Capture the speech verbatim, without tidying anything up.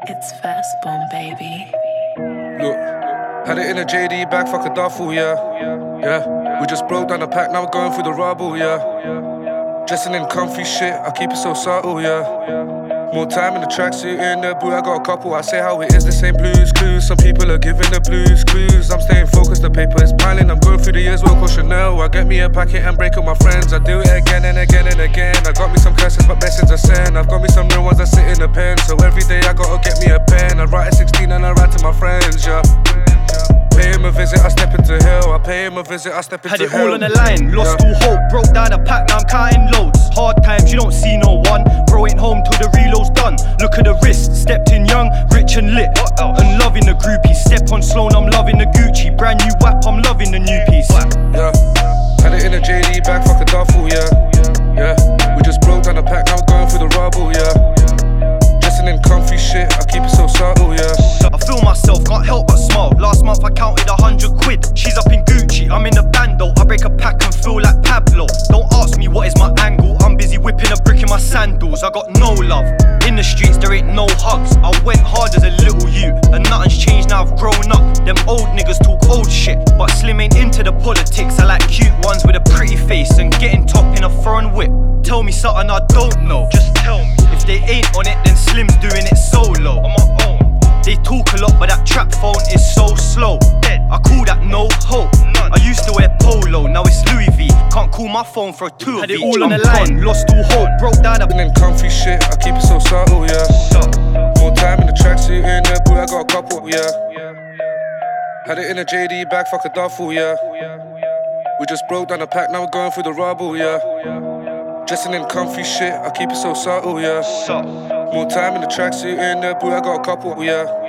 It's fast bomb, baby. Look, had it in a J D bag, fuck a duffel, yeah. Yeah, we just broke down the pack, now we're going through the rubble, yeah. Dressing in comfy shit, I keep it so subtle, yeah. More time in the tracksuit, in the boot, I got a couple. I say how it is, this ain't Blues Clues. Some people are giving the blues clues. I'm staying focused, the paper is piling. I'm going through the years, Wilco Chanel. I get me a packet and break up my friends. I do it again and again and again. I got me some curses, but messages I send. I've got me some real ones that sit in the pen. So every day I gotta get me a pen. I write at sixteen and I write to my friends, yeah. Pay him a visit, I step into hell. I pay him a visit, I step into Had it hell. all on the line, lost Yeah. all hope. Broke down a pack, now I'm counting loads. Hard times, you don't see no one. Bro ain't home till the reload's done. Look at the wrist, stepped in young, rich and lit. And loving the groupie. Step on slow, I'm loving the Gucci. Brand new wap, I'm loving the new piece. Yeah, had it in a J D bag, fuck a duffel, yeah. Yeah, we just broke down the pack, now we're going through the rubble, yeah. Dressing in comfy shit, I keep it so subtle, yeah. I feel myself, can't help but smile. Last month I counted a hundred quid. She's up in Gucci, I'm in the bando. I break a pack and feel like Pablo. Don't ask me what is my angle. I'm busy whipping a brick in my sandals. I got no love. In the streets there ain't no hugs. I went hard as a little you, and nothing's changed now I've grown up. Them old niggas talk old shit, but Slim ain't into the politics. I like cute ones with a pretty face and getting top in a foreign whip. Tell me something I don't know, just tell me. If they ain't on it, then Slim's doing it solo. On my own. They talk a lot, but that trap phone is so slow. Dead. I call that no hope. None. I used to wear polo, now it's Louis V. Can't call my phone for a two Had of it each. all on I'm the line, gone. lost all hope. Broke down a Dressing in comfy shit, I keep it so subtle, yeah. More time in the tracksuit, in the boot, I got a couple, yeah. Had it in a J D bag, fuck a duffel, yeah. We just broke down the pack, now we're going through the rubble, yeah. Dressing in comfy shit, I keep it so subtle, yeah. More time in the tracksuit, in the boot, I got a couple, yeah.